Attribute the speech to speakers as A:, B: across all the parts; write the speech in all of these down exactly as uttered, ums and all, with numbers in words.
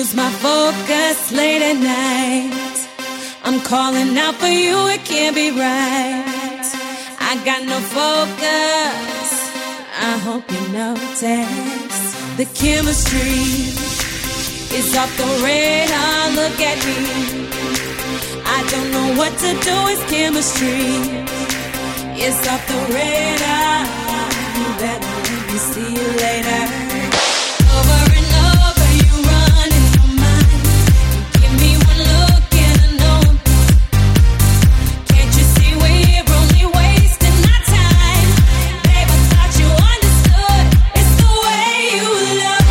A: lose my focus late at night. I'm calling out for you, it can't be right. I got no focus, I hope you notice. The chemistry is off the radar, look at me. I don't know what to do, it's chemistry. It's off the radar, you better let me see you later. Over and over you run in my mind. Give me one look and I know. Can't you see we're only wasting our time? Babe, I thought you understood. It's the way you look.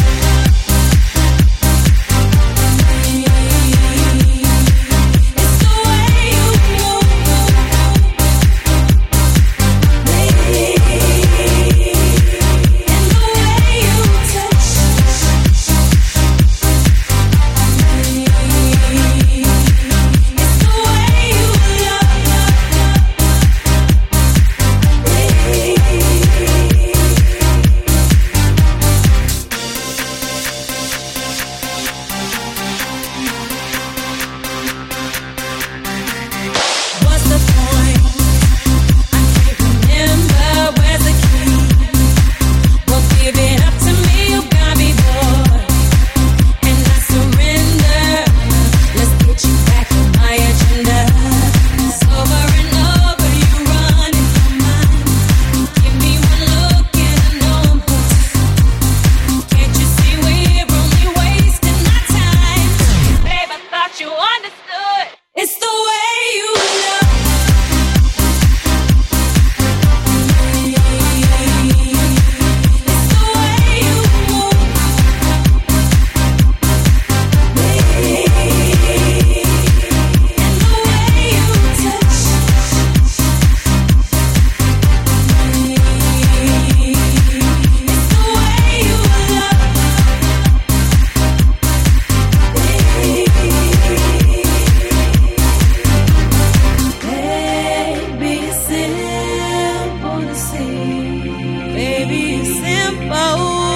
A: It's the way you move. And the way you touch. It's the way you love. What's the point? I can't remember where's the key. Well, give it up to me, you got me bored, and I surrender. Let's get you back on my agenda. It's over and over, you run in my mind. Give me one look and I know I'm hooked. Can't you see we're only wasting our time? Babe, I thought you understood. It's the way you look. It's the way you move. And the way you touch. It's the way you love. Baby, it's simple to see. Baby, it's simple.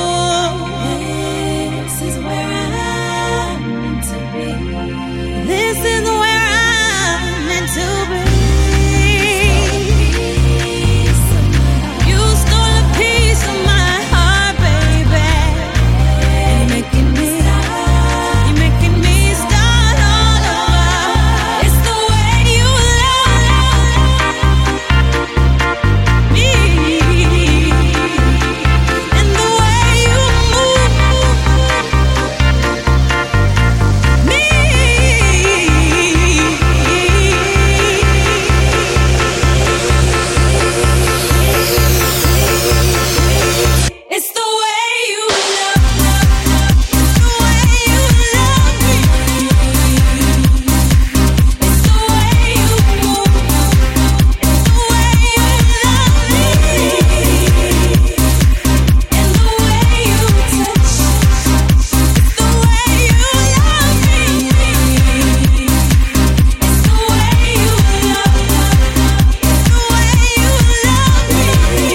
A: This is where I'm meant to be. This is where I'm meant to be. You stole a piece of my heart, baby. And you're making me, you're making me start all over. It's the way you love me, and the way you move me. It's the way you love. It's the way you love me. It's the way you move. It's the way you love me. And the way you touch. It's the way you love me. It's the way you love. It's the way you love me.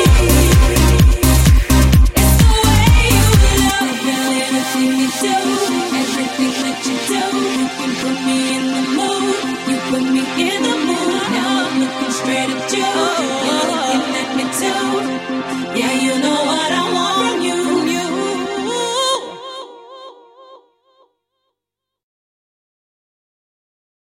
A: It's the way you love. Girl, everything you do, everything that you do, you can put me in the mood. You put me in the mood. Now I'm looking straight at you. You're looking at me too. Yeah.